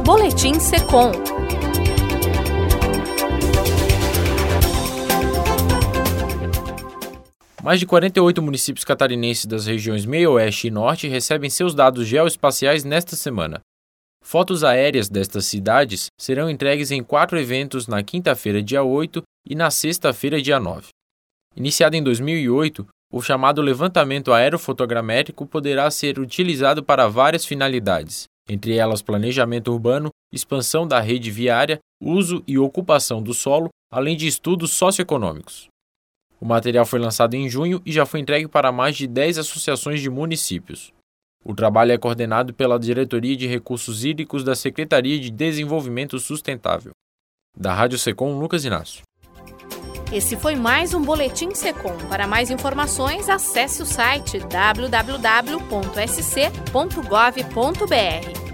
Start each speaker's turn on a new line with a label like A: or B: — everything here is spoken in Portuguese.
A: Boletim Secom.
B: Mais de 48 municípios catarinenses das regiões Meio-Oeste e Norte recebem seus dados geoespaciais nesta semana. Fotos aéreas destas cidades serão entregues em 4 eventos na quinta-feira, dia 8, e na sexta-feira, dia 9. Iniciado em 2008, o chamado levantamento aerofotogramétrico poderá ser utilizado para várias finalidades, entre elas planejamento urbano, expansão da rede viária, uso e ocupação do solo, além de estudos socioeconômicos. O material foi lançado em junho e já foi entregue para mais de 10 associações de municípios. O trabalho é coordenado pela Diretoria de Recursos Hídricos da Secretaria de Desenvolvimento Sustentável. Da Rádio Secom, Lucas Inácio.
A: Esse foi mais um Boletim Secom. Para mais informações, acesse o site www.sc.gov.br.